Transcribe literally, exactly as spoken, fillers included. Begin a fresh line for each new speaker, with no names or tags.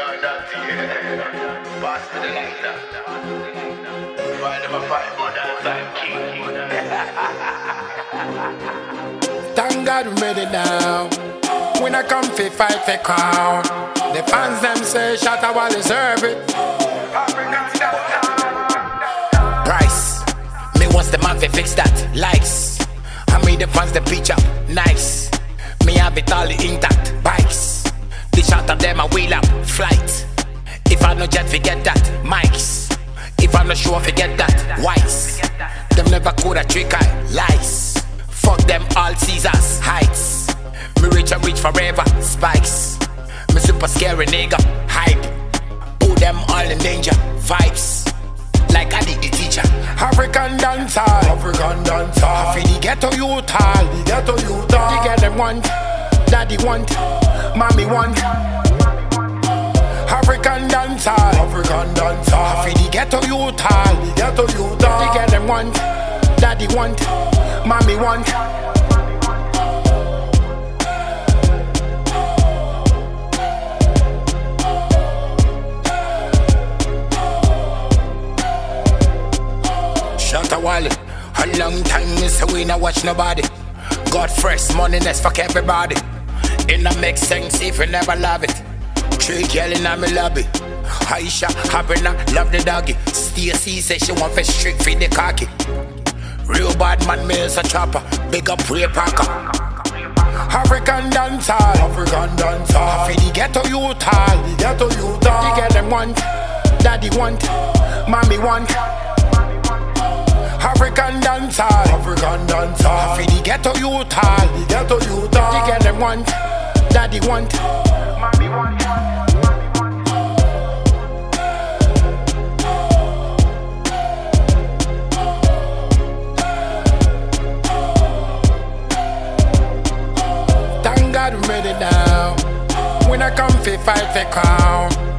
are not here. Pass me the lighter. Find them a five more than king.
Thank God we made it now. When I come fi fight for crown, the fans them say Shatta Wale deserve it. Price, me wants the man fi fix that. Likes, I mean the fans the pitch up, nice. Me have it all intact. Bikes, the shot of them a wheel up. Flight, if I no jet forget that. Mics, if I no sure forget that. Wise, them never could a trick eye. Lies, fuck them all Caesars. Heights, me rich and rich forever. Spikes, me super scary nigga. Hype, put them all in danger. Vibes, like I did the teacher. African dancer, African dancer. I feel the ghetto youth all, the ghetto youth all. The girl them want, daddy want, mommy want. African dancer, African dancer. I feel the ghetto youth all, the ghetto youth all. The girl them want, daddy want, mommy want. Shatta Wale, a long time me say we not watch nobody. God first, money next, fuck everybody. It not make sense if you never love it. Three girl in my lobby. Aisha, Habrina, love the doggy. Stacy say she want for strict for the cocky. Real bad man, me is a chopper. Big up Ray Parker. African dancer, African dancer. I feel the ghetto youth all, the ghetto youth all. The girl them want, daddy want, mommy want. African dancer, African dancer. I feel the ghetto youth all, the ghetto youth all. The girl them want, daddy want, mommy want. Thank God we made it now. When I come fi fight for crown.